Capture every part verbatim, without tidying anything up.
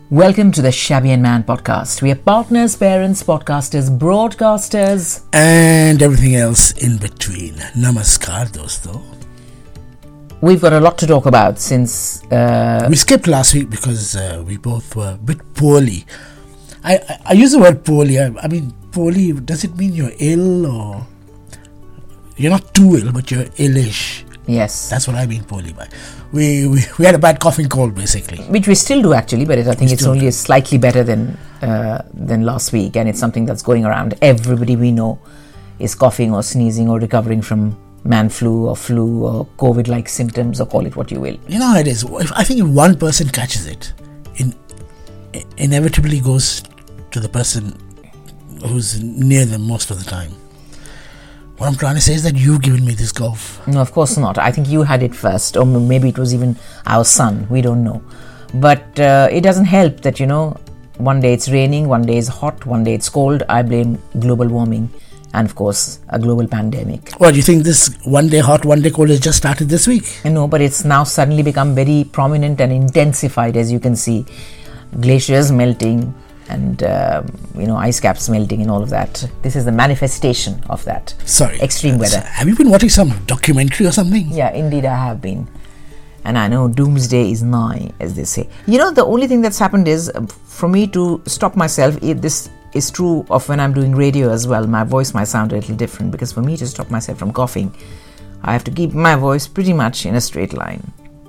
Welcome to the Shabby and Man podcast. We are partners, parents, podcasters, broadcasters, and everything else in between. Namaskar, dosto. We've got a lot to talk about since... Uh, we skipped last week because uh, we both were a bit poorly. I, I, I use the word poorly. I, I mean, poorly, does it mean you're ill or... You're not too ill, but you're illish. Yes. That's what I mean poorly by. We, we we had a bad coughing cold, basically. Which we still do, actually, but it, I think we it's only do. slightly better than uh, than last week, and it's something that's going around. Everybody we know is coughing or sneezing or recovering from man flu or flu or COVID-like symptoms, or call it what you will. You know how it is. If, I think if one person catches it, in, it inevitably goes to the person who's near them most of the time. What I'm trying to say is that you've given me this cough. No, of course not. I think you had it first, or maybe it was even our son. We don't know. But uh, it doesn't help that, you know, one day it's raining, one day it's hot, one day it's cold. I blame global warming and, of course, a global pandemic. Well, do you think this one day hot, one day cold has just started this week? No, but it's now suddenly become very prominent and intensified, as you can see. Glaciers melting and, uh, you know, ice caps melting and all of that. This is the manifestation of that. Sorry. Extreme weather. Have you been watching some documentary or something? Yeah, indeed I have been. And I know doomsday is nigh, as they say. You know, the only thing that's happened is, uh, for me to stop myself, it, this is true of when I'm doing radio as well. My voice might sound a little different, because for me to stop myself from coughing, I have to keep my voice pretty much in a straight line.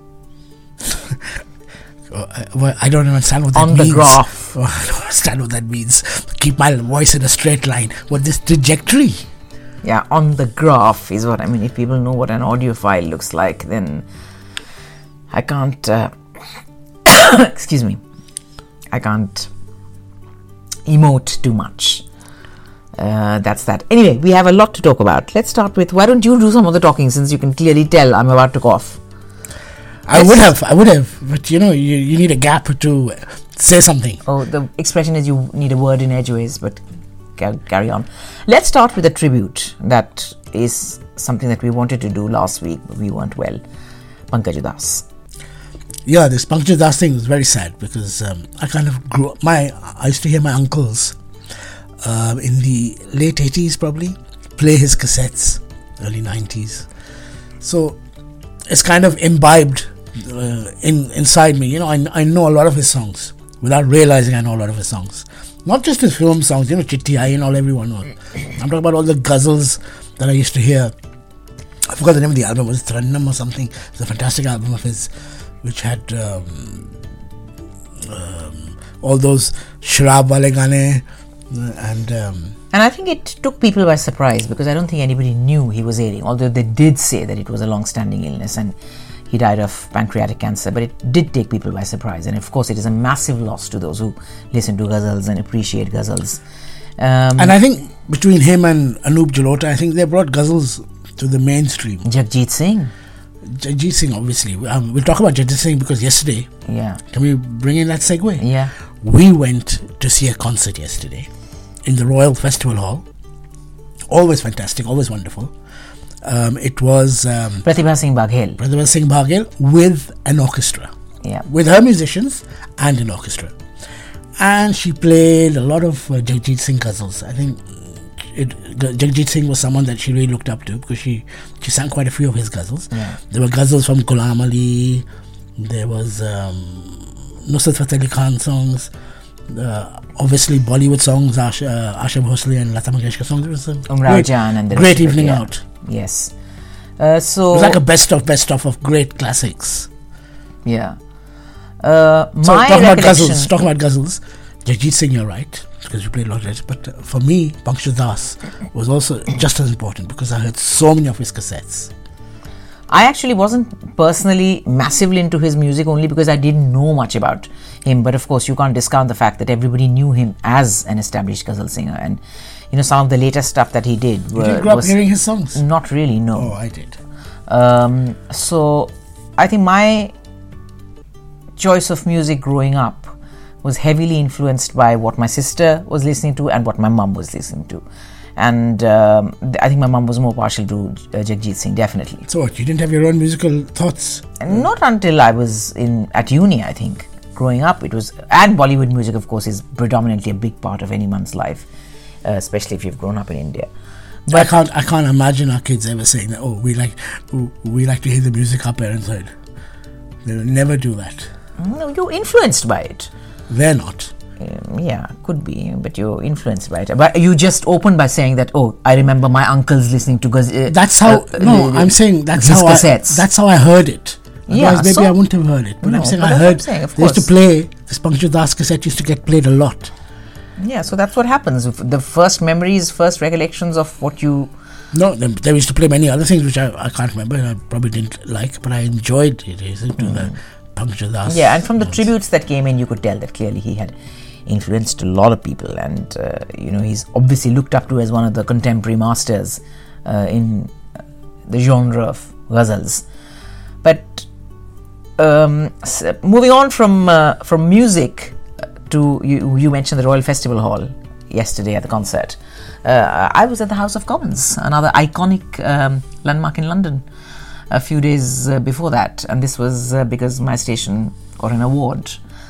Oh, I, well, I don't understand what that On means. the graph. Oh, I don't understand what that means. Keep my voice in a straight line. What, this trajectory? Yeah, on the graph is what I mean. If people know what an audio file looks like, then I can't... Uh, excuse me. I can't emote too much. Uh, that's that. Anyway, we have a lot to talk about. Let's start with... Why don't you do some of the talking, since you can clearly tell I'm about to cough. I would have, I would have, but you know, you, you need a gap to say something. Oh, the expression is you need a word in edgeways, but carry on. Let's start with a tribute. That is something that we wanted to do last week, but we weren't well. Pankaj Udas. Yeah, this Pankaj Udas thing was very sad, because um, I kind of grew up, my, I used to hear my uncles um, in the late eighties probably play his cassettes, early nineties. So it's kind of imbibed Uh, in inside me. You know, I, I know a lot of his songs without realizing I know a lot of his songs. Not just his film songs, you know, Chitti Aayi and all, everyone knows. I'm talking about all the ghazals that I used to hear. I forgot the name of the album. It was Tarannum or something. It's a fantastic album of his, which had um, um, all those Sharab wale gaane and um, and I think it took people by surprise, because I don't think anybody knew he was ailing, although they did say that it was a long-standing illness and he died of pancreatic cancer, but it did take people by surprise. And of course, it is a massive loss to those who listen to ghazals and appreciate ghazals. Um, and I think between him and Anup Jalota, I think they brought ghazals to the mainstream. Jagjit Singh. Jagjit Singh, obviously. Um, we'll talk about Jagjit Singh because yesterday, yeah. Can we bring in that segue? Yeah. We went to see a concert yesterday in the Royal Festival Hall. Always fantastic, always wonderful. Um, it was um, Pratibha Singh Baghel. Pratibha Singh Baghel with an orchestra. Yeah. With her musicians and an orchestra. And she played a lot of uh, Jagjit Singh ghazals. I think it, Jagjit Singh was someone that she really looked up to, because she, she sang quite a few of his ghazals. Yeah. There were ghazals from Ghulam Ali. There was um, Nusrat Fateh Ali Khan songs. Uh, obviously Bollywood songs, Asha, uh, Asha Bhosle and Lata Mangeshkar songs. It was a Umrao great, Jan and the great rest of it, evening yeah. out. Yes. Uh, so it was like a best of best of of great classics. Yeah. Uh, so my talking about ghazals, talking about ghazals, Jagjit Singh, you're right, because you played a lot of it. But uh, for me, Pankaj Udas was also just as important, because I heard so many of his cassettes. I actually wasn't personally massively into his music, only because I didn't know much about him. But of course, you can't discount the fact that everybody knew him as an established ghazal singer. And you know, some of the latest stuff that he did were, you didn't grow up was hearing his songs? Not really, no. Oh, I did. Um, so I think my choice of music growing up was heavily influenced by what my sister was listening to and what my mum was listening to. And um, I think my mum was more partial to uh, Jagjit Singh, definitely. So what, you didn't have your own musical thoughts? And not until I was in at uni, I think. growing up, it was, and Bollywood music, of course, is predominantly a big part of anyone's life, uh, especially if you've grown up in India. But I can't, I can't imagine our kids ever saying that. Oh, we like, we like to hear the music our parents heard. They will never do that. No, you're influenced by it. They're not. Um, yeah, could be, but you're influenced by it. But you just opened by saying that, oh, I remember my uncles listening to... Uh, that's how... Uh, no, the, I'm saying that's how cassettes. I... That's how I heard it. Otherwise, yeah, maybe so, I wouldn't have heard it. But no, I'm saying but I heard... Saying, they used to play... This Pankaj Das cassette used to get played a lot. Yeah, so that's what happens. The first memories, first recollections of what you... No, they, they used to play many other things which I, I can't remember and I probably didn't like, but I enjoyed it. Isn't mm. the Pankaj Das. Yeah, and from the tributes that came in, you could tell that clearly he had influenced a lot of people, and uh, you know, he's obviously looked up to as one of the contemporary masters uh, in the genre of ghazals. But um, so moving on from uh, from music to you, you mentioned the Royal Festival Hall yesterday at the concert. Uh, I was at the House of Commons, another iconic um, landmark in London, a few days uh, before that, and this was uh, because my station got an award.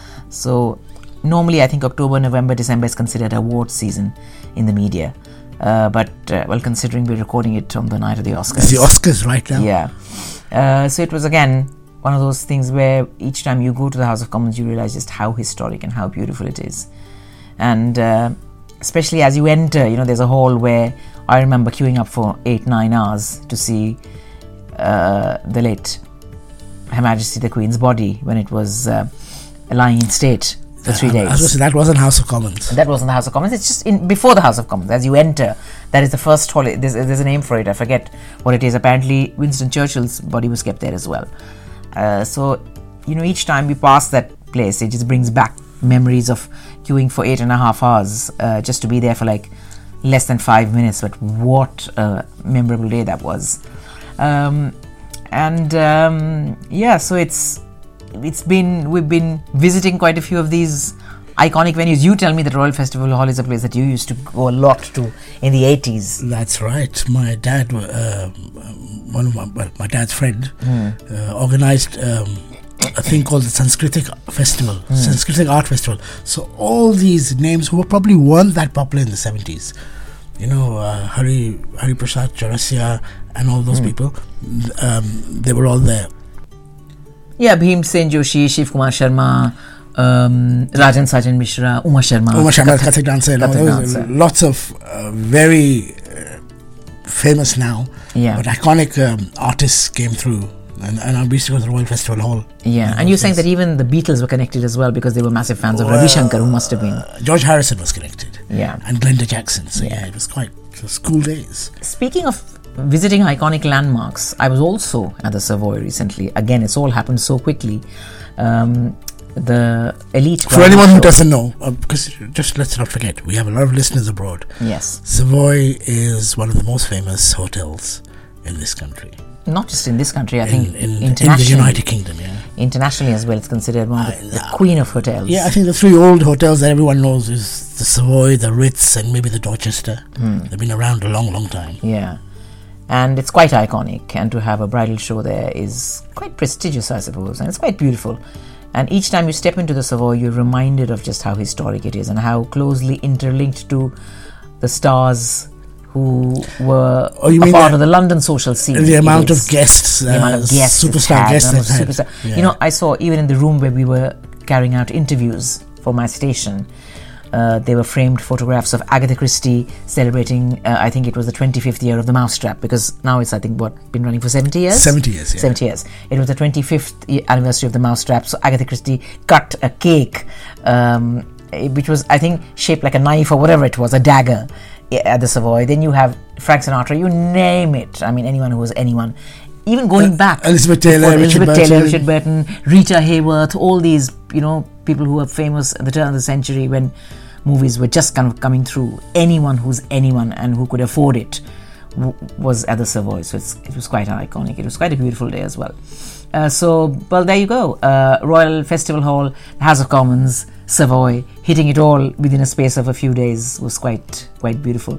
So normally I think October, November, December is considered award season in the media, uh, but uh, well, considering we're recording it on the night of the Oscars. It's the Oscars right now. Yeah. Uh, so it was again one of those things where each time you go to the House of Commons you realize just how historic and how beautiful it is. And uh, especially as you enter, you know, there's a hall where I remember queuing up for eight, nine hours to see uh, the late Her Majesty the Queen's body when it was uh, lying in state for three days. I was say, that wasn't House of Commons. That wasn't the House of Commons. It's just in before the House of Commons. As you enter, that is the first hall. There's, there's a name for it. I forget what it is. Apparently, Winston Churchill's body was kept there as well. Uh, so, you know, each time we pass that place, it just brings back memories of queuing for eight and a half hours uh, just to be there for like less than five minutes. But what a memorable day that was. Um, and um, yeah, so it's it's been we've been visiting quite a few of these iconic venues. You tell me that Royal Festival Hall is a place that you used to go a lot to in the eighties. That's right. My dad, uh, one of my well, my dad's friend, mm. uh, organized um, a thing called the Sanskritic Festival, mm. Sanskritic Art Festival. So all these names who were probably weren't that popular in the seventies, you know, uh, Hari Hari Prasad Chaurasia and all those mm. people, um, they were all there. Yeah, Bhim Sen Joshi, Shiv Kumar Sharma, um, Rajan Sajan Mishra, Uma Sharma, Uma Sharma, Kathak dancer, dancer. Lots of uh, very uh, famous now, yeah. but iconic um, artists came through. And, and I used to go to the Royal Festival Hall. Yeah, and you're saying that even the Beatles were connected as well because they were massive fans of well, Ravi Shankar, who must have been. Uh, George Harrison was connected. Yeah. And Glenda Jackson. So yeah, yeah it was quite it was cool days. Speaking of visiting iconic landmarks, I was also at the Savoy recently. Again, it's all happened so quickly. Um, the Elite. For anyone who doesn't know, uh, because just let's not forget, we have a lot of listeners abroad. Yes. Savoy is one of the most famous hotels in this country. Not just in this country, I think in, in, internationally. In the United Kingdom, yeah. Internationally as well, it's considered one of the, the queen of hotels. Yeah, I think the three old hotels that everyone knows is the Savoy, the Ritz, and maybe the Dorchester. Hmm. They've been around a long, long time. Yeah. And it's quite iconic, and to have a bridal show there is quite prestigious, I suppose, and it's quite beautiful. And each time you step into the Savoy, you're reminded of just how historic it is and how closely interlinked to the stars who were oh, a part of the London social scene. The amount of guests, uh, the amount of guests, superstar had, guests, that superstar. Yeah. You know, I saw even in the room where we were carrying out interviews for my station, uh, there were framed photographs of Agatha Christie celebrating. Uh, I think it was the twenty-fifth year of The Mousetrap, because now it's I think what been running for seventy years. Seventy years, yeah. Seventy years. It was the twenty-fifth anniversary of The Mousetrap, so Agatha Christie cut a cake, um, which was I think shaped like a knife or whatever it was, a dagger, at the Savoy. Then you have Frank Sinatra, you name it. I mean, anyone who was anyone. Even going uh, back, Elizabeth Taylor, Elizabeth Richard, Taylor Burton. Richard Burton, Rita Hayworth, all these, you know, people who were famous at the turn of the century when movies were just kind of coming through. Anyone who's anyone and who could afford it w- was at the Savoy. So it's, it was quite iconic. It was quite a beautiful day as well. Uh, so, well, there you go. Uh, Royal Festival Hall, House of Commons, Savoy, hitting it all within a space of a few days was quite quite beautiful.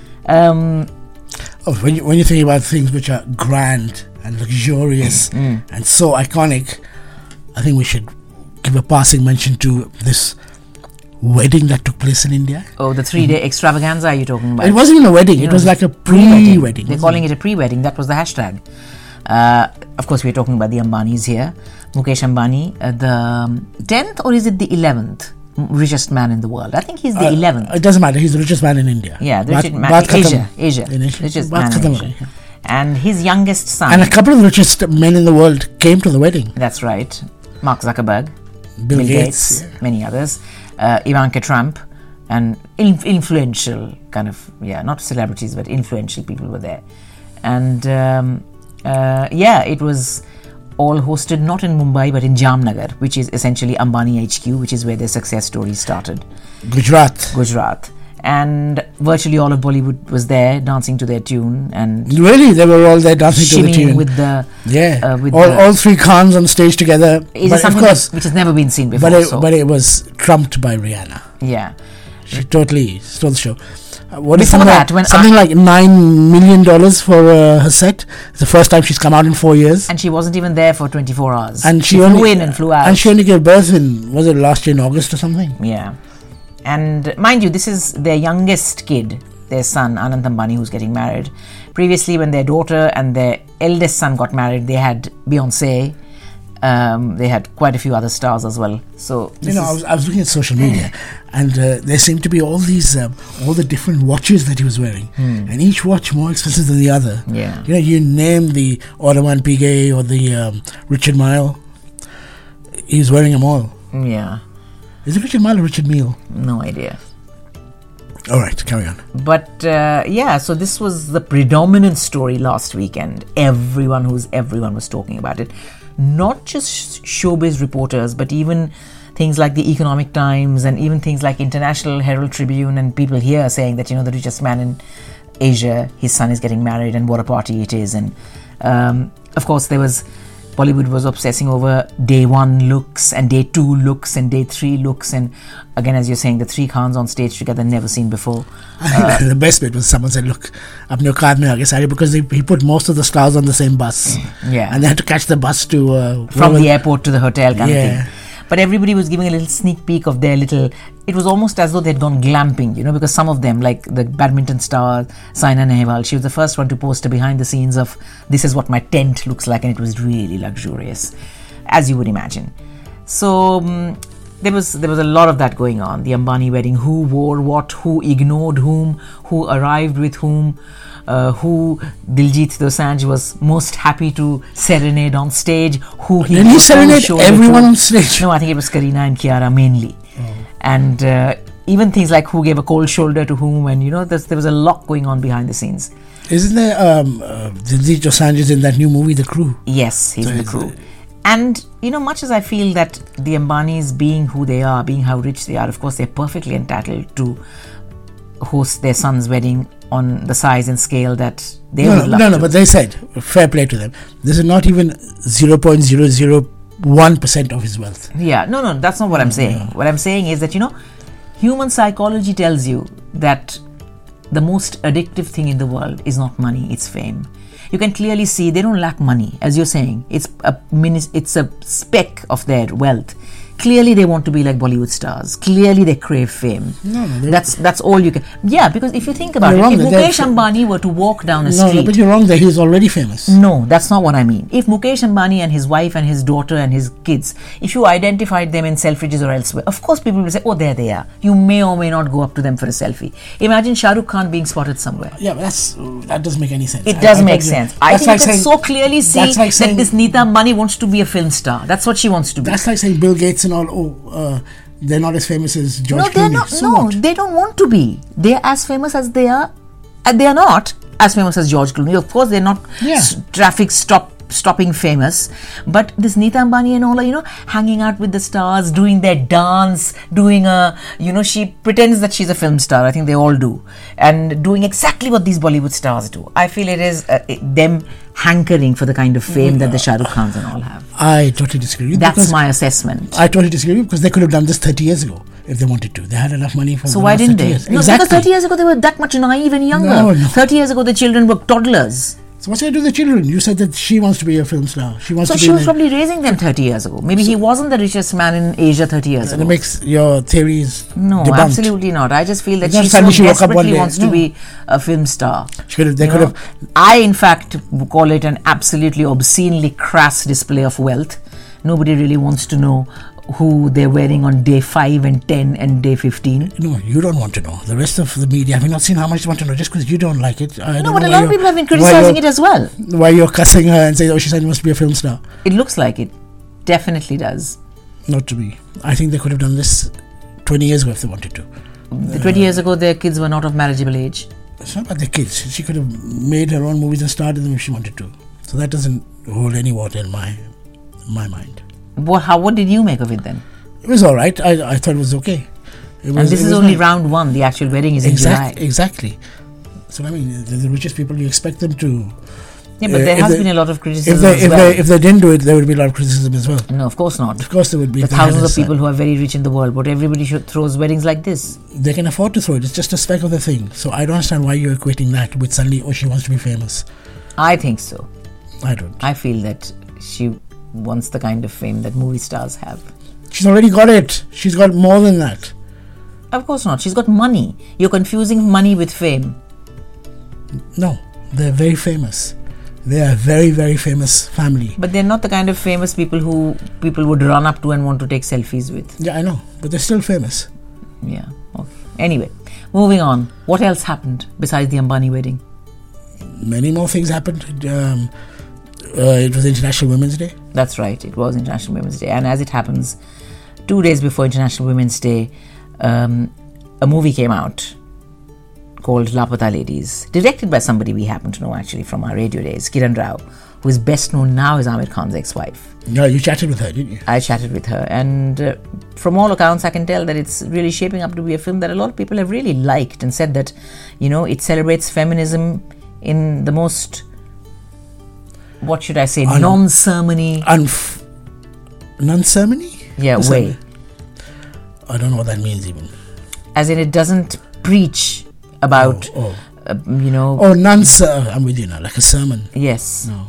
Um, oh, when you when you think about things which are grand and luxurious mm. and so iconic, I think we should give a passing mention to this wedding that took place in India. Oh, the three-day mm-hmm. extravaganza you're talking about? It wasn't even a wedding. You it know, was like a pre-wedding. wedding They're calling it? it a pre-wedding. That was the hashtag. Uh, of course, we're talking about the Ambanis here. Mukesh Ambani, uh, the tenth or is it the eleventh richest man in the world? I think he's the uh, eleventh. It doesn't matter. He's the richest man in India. Yeah, the richest man in Asia. Asia. In Asia. Richest man in Asia. Yeah. And his youngest son. And a couple of the richest men in the world came to the wedding. That's right. Mark Zuckerberg, Bill, Bill Gates, Gates yeah. many others, uh, Ivanka Trump, and in- influential kind of, yeah, not celebrities, but influential people were there. And um, uh, yeah, it was all hosted not in Mumbai but in Jamnagar, which is essentially Ambani H Q, which is where their success story started. Gujarat. Gujarat. And virtually all of Bollywood was there dancing to their tune, and really they were all there dancing to the tune with the yeah uh, with all, the, all three Khans on stage together. It is something of course, that, which has never been seen before. But it, so. but it was trumped by Rihanna. Yeah, she totally stole the show. Uh, what Before is that, when something I, like nine million dollars for uh, her set. It's the first time she's come out in four years, and she wasn't even there for twenty-four hours. And she, she only, flew in and flew out, and she only gave birth in was it last year in August or something? Yeah. And mind you, this is their youngest kid, their son, Anand Ambani, who's getting married. Previously, when their daughter and their eldest son got married, they had Beyonce. Um, they had quite a few other stars as well. So you know, I was, I was looking at social media, and uh, there seemed to be all these, um, all the different watches that he was wearing, hmm. and each watch more expensive than the other. Yeah, you know, you name the Audemars Piguet or the um, Richard Mille, he's wearing them all. Yeah. Is it Richard Mille or Richard Mille? No idea. All right, carry on. But uh, yeah, so this was the predominant story last weekend. Everyone who's everyone was talking about it. Not just showbiz reporters, but even things like the Economic Times and even things like International Herald Tribune and people here saying that, you know, the richest man in Asia, his son is getting married and what a party it is. And um, of course there was Bollywood was obsessing over day one looks and day two looks and day three looks, and again, as you're saying, the three Khans on stage together, never seen before. Uh, the best bit was someone said, "Look, apne car mein aage sare," because he, he put most of the stars on the same bus. Yeah, and they had to catch the bus to uh, from the airport to the hotel kind yeah. of thing. But everybody was giving a little sneak peek of their little. It was almost as though they'd gone glamping, you know, because some of them, like the badminton star Saina Nehwal, she was the first one to post a behind the scenes of this is what my tent looks like, and it was really luxurious, as you would imagine. So um, there was there was a lot of that going on. The Ambani wedding, who wore what, who ignored whom, who arrived with whom. Uh, who Diljit Dosanjh was most happy to serenade on stage, who he Did he serenade everyone to. on stage? No, I think it was Kareena and Kiara mainly. Oh. And uh, even things like who gave a cold shoulder to whom, and you know, there was a lot going on behind the scenes. Isn't there um, uh, Diljit Dosanjh is in that new movie, The Crew? Yes, he's so in The Crew. And, you know, much as I feel that the Ambanis, being who they are, being how rich they are, of course, they're perfectly entitled to host their son's wedding on the size and scale that they no, would love no, to. No, but they said, fair play to them, this is not even zero point zero zero one percent of his wealth. Yeah, no, no, that's not what I'm saying. Yeah. What I'm saying is that, you know, human psychology tells you that the most addictive thing in the world is not money, it's fame. You can clearly see they don't lack money, as you're saying. It's a minis- it's a speck of their wealth. Clearly they want to be like Bollywood stars. Clearly they crave fame. No, no, that's that's all you can. Yeah, because if you think about you're it, wrong, if Mukesh Ambani were to walk down a no, street, no, but you're wrong there. He's already famous. No, that's not what I mean. If Mukesh Ambani and his wife and his daughter and his kids, if you identified them in Selfridges or elsewhere, of course people will say, "Oh, there they are." You may or may not go up to them for a selfie. Imagine Shah Rukh Khan being spotted somewhere. Yeah, but that's that doesn't make any sense. It does I, I make sense. I think like you can saying, so clearly see like that saying, this Neeta Ambani wants to be a film star. That's what she wants to be. That's like saying Bill Gates and all. Oh. Uh, they're not as famous as George no, Clooney. They're not, so no, what? they don't want to be. They're as famous as they are. And they are not as famous as George Clooney. Of course, they're not yeah. s- traffic stop stopping famous. But this Neeta Ambani and all are, you know, hanging out with the stars, doing their dance, doing a, you know, she pretends that she's a film star. I think they all do. And doing exactly what these Bollywood stars do. I feel it is uh, it, them hankering for the kind of fame mm, that the Shah Rukh Khans and all have. I totally disagree. That's my assessment. I totally disagree because they could have done this thirty years ago if they wanted to. They had enough money for. So the why last didn't they? Years. No, exactly. because thirty years ago they were that much naive and younger. No, no. thirty years ago the children were toddlers. So what's going to do with the children? You said that she wants to be a film star. She wants So to she be was in a- probably raising them thirty years ago. Maybe he wasn't the richest man in Asia thirty years and ago. it makes your theories No, debunked. absolutely not. I just feel that It's not she so suddenly she woke up one desperately day. wants No. to be a film star. She could have, they You could know, have. I, in fact, call it an absolutely obscenely crass display of wealth. Nobody really wants to know who they're wearing on day five and ten and day fifteen. No, you don't want to know. The rest of the media, have you not seen how much they want to know just because you don't like it? I No, don't but know a why lot of you're- people have been why criticizing you're- it as well. Why you're cussing her and saying, oh, she said you must be a film star. It looks like it. Definitely does. Not to be. I think they could have done this twenty years ago if they wanted to. The twenty years ago, their kids were not of marriageable age. It's not about the kids. She could have made her own movies and started them if she wanted to. So that doesn't hold any water in my my mind. What, how, what did you make of it then? It was all right. I, I thought it was okay. It was, And this it is was only nice. round one. The actual wedding is in Exact, July. exactly. So I mean, the, the richest people, you expect them to. Yeah, but uh, there if has they- been a lot of criticism If they as if well. they if they didn't do it, there would be a lot of criticism as well. No, of course not. Of course, there would be. The if they had thousands a of son. people who are very rich in the world, but everybody should throws weddings like this. They can afford to throw it. It's just a speck of the thing. So I don't understand why you're equating that with suddenly, oh, she wants to be famous. I think so. I don't. I feel that she wants the kind of fame that movie stars have. She's already got it. She's got more than that. Of course not. She's got money. You're confusing money with fame. No, they're very famous. They are a very, very famous family. But they're not the kind of famous people who people would run up to and want to take selfies with. Yeah, I know, but they're still famous. Yeah. Okay. Anyway, moving on. What else happened besides the Ambani wedding? Many more things happened. Um, uh, it was International Women's Day. That's right. It was International Women's Day. And as it happens, two days before International Women's Day, um, a movie came out called Lapata Ladies, directed by somebody we happen to know actually from our radio days, Kiran Rao, who is best known now as Amir Khan's ex-wife. Yeah, you chatted with her, didn't you? I chatted with her, and uh, from all accounts, I can tell that it's really shaping up to be a film that a lot of people have really liked and said that, you know, it celebrates feminism in the most, what should I say, Un- non-sermony, Unf- non-ceremony? yeah, What's way. that? I don't know what that means even. As in, it doesn't preach about, Oh, uh, you know, oh, non-ser- I'm with you now, like a sermon. yes. No.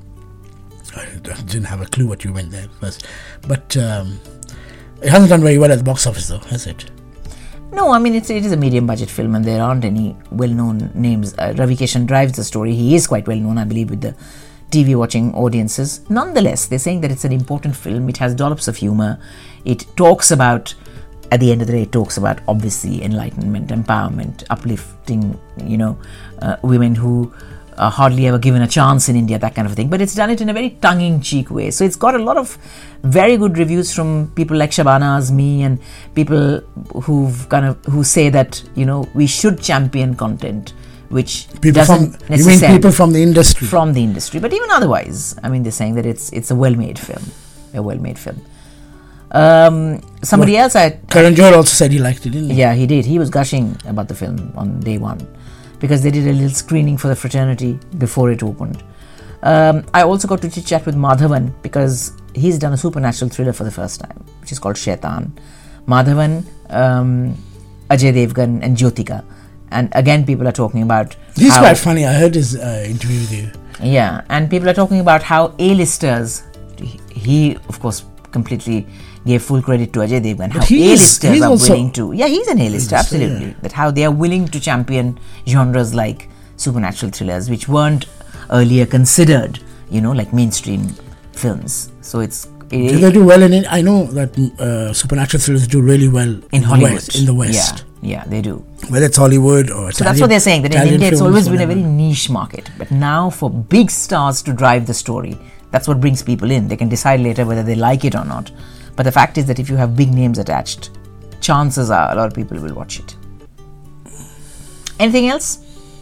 I didn't have a clue what you meant there first. But um, it hasn't done very well at the box office though, has it? No, I mean, it's, it is a medium budget film and there aren't any well-known names. Uh, Ravi Kishan drives the story. He is quite well-known, I believe, with the T V watching audiences. Nonetheless, they're saying that it's an important film. It has dollops of humor. It talks about, at the end of the day, it talks about, obviously, enlightenment, empowerment, uplifting, you know, uh, women who are hardly ever given a chance in India, that kind of thing. But it's done it in a very tongue-in-cheek way. So it's got a lot of very good reviews from people like Shabana Azmi and people who've kind of, who say that, you know, we should champion content which People doesn't from you mean necessarily people from the industry? from the industry, but even otherwise, I mean, they're saying that it's it's a well-made film, a well-made film. Um, somebody What? else, I Karan Johar also said he liked it, didn't he? yeah, he did. He was gushing about the film on day one because they did a little screening for the fraternity before it opened. Um, I also got to chit chat with Madhavan because he's done a supernatural thriller for the first time, which is called Shaitan. Madhavan, um, Ajay Devgan, and Jyotika. And again, people are talking about He's how, quite funny. I heard his uh, interview with you. yeah, and people are talking about how A-listers, he of course completely gave full credit to Ajay Devgan, how he is- A-listers he's are also- willing to, yeah, he's an A-lister, A-lister, absolutely, yeah. that how they are willing to champion genres like supernatural thrillers, which weren't earlier considered, you know, like mainstream films. So it's it, Do they do well in it? I know that uh, supernatural thrillers do really well in, in the Hollywood, West. In the West, yeah, yeah, they do. whether it's Hollywood or So that's what they're saying, that in Italian India it's films, always been a whatever. very niche market. But now for big stars to drive the story, that's what brings people in. They can decide later whether they like it or not. But the fact is that if you have big names attached, chances are a lot of people will watch it. Anything else?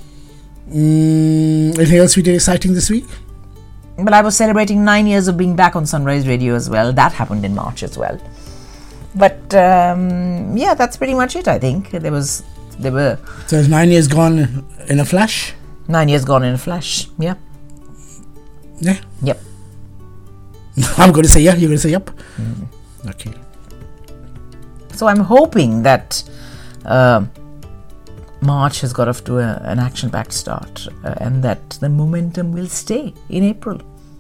Mm, anything else we did exciting this week? Well, I was celebrating nine years of being back on Sunrise Radio as well. That happened in March as well. But um, yeah, that's pretty much it. I think there was there were So it's nine years gone in a flash. nine years gone in a flash. Yeah. Yeah, Yep. I'm going to say yeah. You're going to say yep. Mm. Okay. So I'm hoping that uh, March has got off to a, an action-packed start, uh, and that the momentum will stay in April.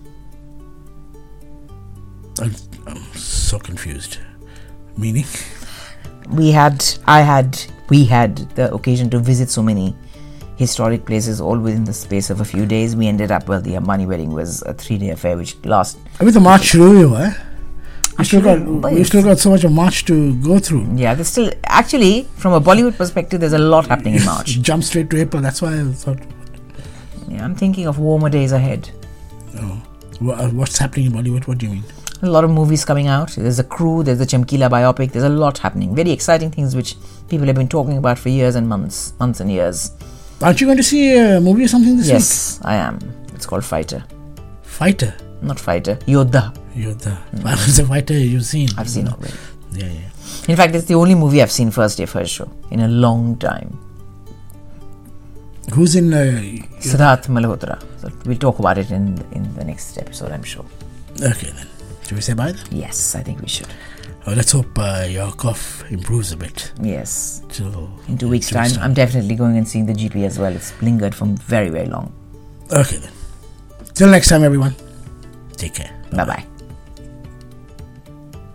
I'm, I'm so confused. Meaning? We had, I had, we had the occasion to visit so many historic places all within the space of a few days. We ended up, well, the Ambani wedding was a three-day affair which last... Abhi to March shuru hui hua hai. We still got, we still got so much of March to go through. Yeah, there's still... Actually, from a Bollywood perspective, there's a lot happening in March. Jump straight to April, that's why I thought... Yeah, I'm thinking of warmer days ahead. Oh. What's happening in Bollywood? What do you mean? A lot of movies coming out. There's a Crew, there's the Chamkila biopic, there's a lot happening. Very exciting things which people have been talking about for years and months. Months and years. Aren't you going to see a movie or something this yes, week? Yes, I am. It's called Fighter. Fighter? Not Fighter, Yodha. Yodha. Mm. What was the Fighter you've seen? I've seen already. Yeah, yeah. In fact, it's the only movie I've seen first day first show in a long time. Who's in? Uh, Siddharth Malhotra. So we'll talk about it in in the next episode, I'm sure. Okay then. Should we say bye then? Yes, I think we should. Oh, let's hope uh, your cough improves a bit. Yes. So in two weeks' two time, weeks time, I'm definitely going and seeing the G P as well. It's lingered for very, very long. Okay then. Till next time, everyone. Take care. Bye bye.